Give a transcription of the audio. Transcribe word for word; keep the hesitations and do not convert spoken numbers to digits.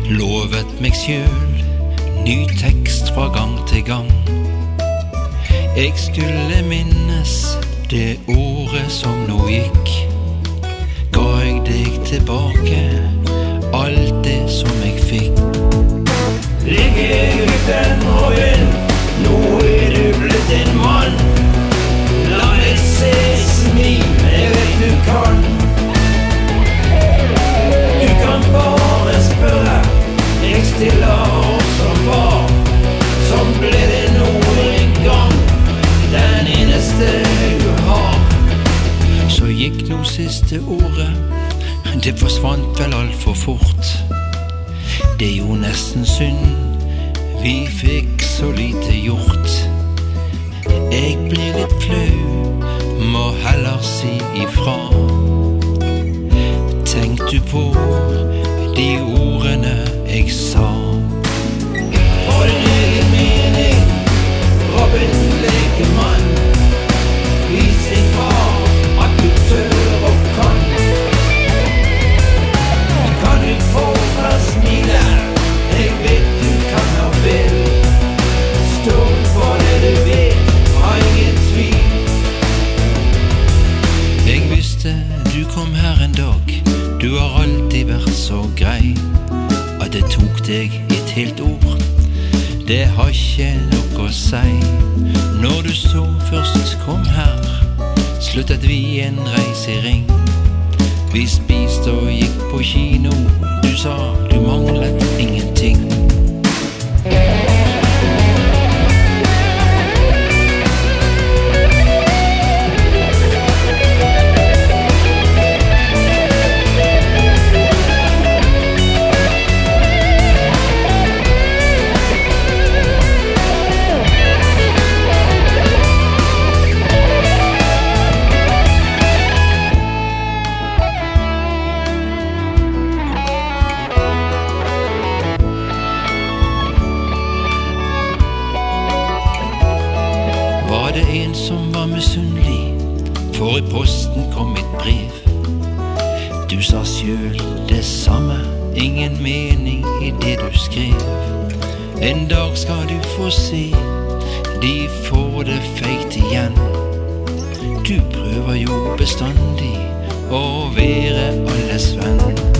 Lovet meg selv ny tekst fra gang til gang. Jeg skulle minnes det året som nå gikk. Ga jeg deg tilbake alt det som jeg fikk. Ligger jeg uten hånd, nå er du blitt en mann. La meg se smil, jeg vet du kan. Du kan bare spørre, jeg stiller opp som var. Som ble det noen gang, den eneste du har. Så gikk nå siste året, det forsvant vel alt for fort. Det er jo nesten synd, vi fikk så lite gjort. Jeg blir litt flau, må heller si ifra. Tenk du på de ordene jeg sa? For din egen mening, Robin Lekemann, vis ifra at du tør og kan. Kan du få fra smilet, jeg vet du kan og vil. Stå for det du vet, har ingen tvil. Jeg visste du kom her en dag, du har alltid vært så grei. At det tok deg et helt år, det har ikke noe å si. Når du så først kom her, sluttet vi en reise i ring. Vi spiste og gikk på kino, du sa du manglet ingenting. Var det en som var misunnelig, for i posten kom et brev. Du sa selv det samme, ingen mening i det du skrev. En dag skal du få se, de får det feit igjen. Du prøver jo bestandig å være alles venn.